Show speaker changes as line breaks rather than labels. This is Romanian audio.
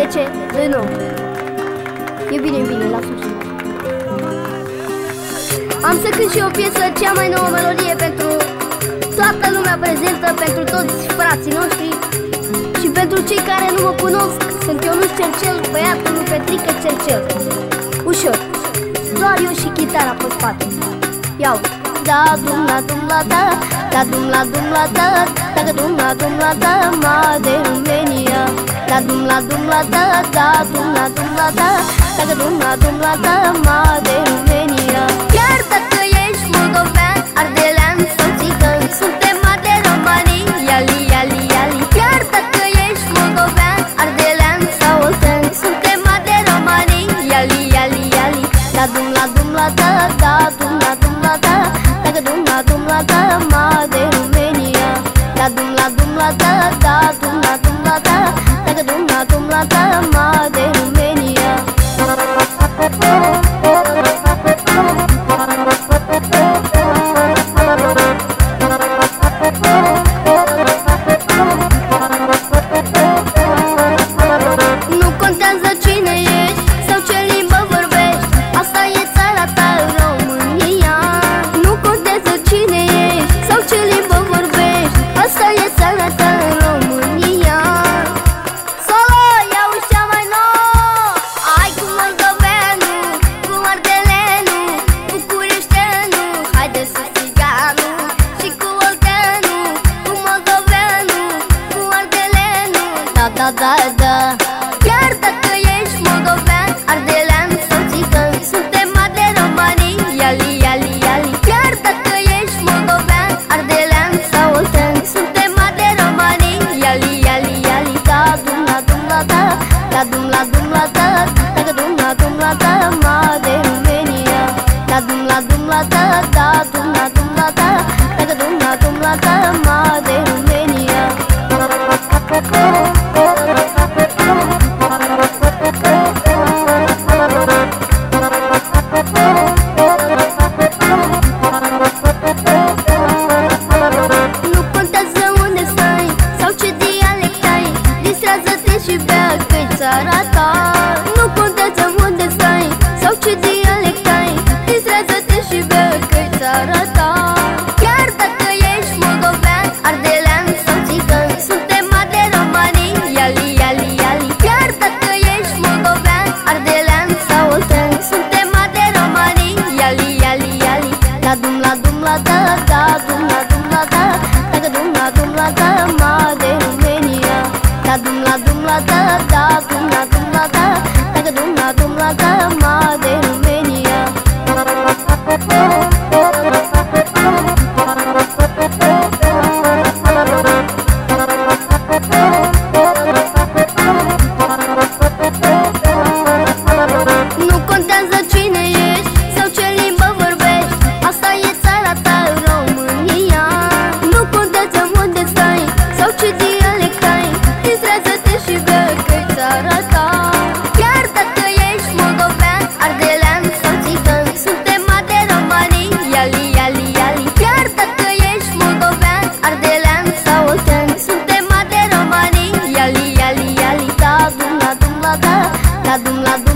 place? Nu. E bine, lasă-mi. Am să cânt și o piesă, cea mai nouă melodie pentru toată lumea prezentă, pentru toți frații noștri și pentru cei care nu mă cunosc. Sunt Ionuț Cercel, băiatul lui Petrică Cercel. Ușor, doar eu și chitara pe spate. Iau. Da dum la dum la da, da dum la dum la da, da dum la dum la da, ma de România. Da dum la dum la da, da dum la dum la da, da dum la dum la da, ma de România. Chiar dacă ești moldovean, ardelean sau țigan, suntem de romanii, iali, iali, iali. Chiar dacă ești moldovean, ardelean sau oltean, suntem de romanii, iali, iali, iali. Da dum la dum la da, da dum la dum la da, da dum la dum la da, ma de România. Da dum la dum la da, da dum la dum la da, da dum la dum la da, ma de România. Nu contează cine ești sau ce limbă vorbești, asta e țara ta, România. Nu contează cine ești sau ce limbă vorbești, asta e țara ta, România. Solo, iau cea mai nouă. Ai cu moldoveanul, cu ardelenul, bucureșteanul, haide să țiganul. Și cu olteanul, cu moldoveanul, cu ardelenul. Da, da, da, da. Chiar dacă ești moldovean, ardelean sau țigan, suntem de romanii, iali, iali, iali. Chiar dacă ești moldovean, ardelean sau oltean, suntem de romanii, iali, iali, iali. Da dum la dum la da, da dum la dum la da, da dum la dum la da, ma de România. Da dum la dum la da, da dum la dum la da, da dum la dum la da, ma de România. Nu contează unde stai sau ce dialect ai, distrează-te și bea că-i țara ta. Nu contează unde stai sau ce dialect ai, distrează-te și bea că-i țara ta. Chiar dacă ești moldovean, ardelean sau țigan, suntem de romanii, iali, iali, iali. Chiar dacă ești moldovean, ardelean sau oltean, suntem de romanii, iali, iali, iali. Da dum la dum la da, da dum la dum la da, da dum la dum la da, ma de România. Da dum la dum la da, da dum la dum la da, da dum la dum la da, ma de România. Nu contează cine ești sau ce limbă vorbești, asta e țara ta, România. Nu contează unde stai sau ce dialect ai, distrează-te și bea că-i țara ta. Chiar dacă ești moldovean, ardelean sau țigan, suntem de romanii, iali, iali, iali. Chiar dacă ești moldovean, ardelean sau oltean, suntem de romanii, iali, iali, iali. Da dum la dum la da, da dum la dum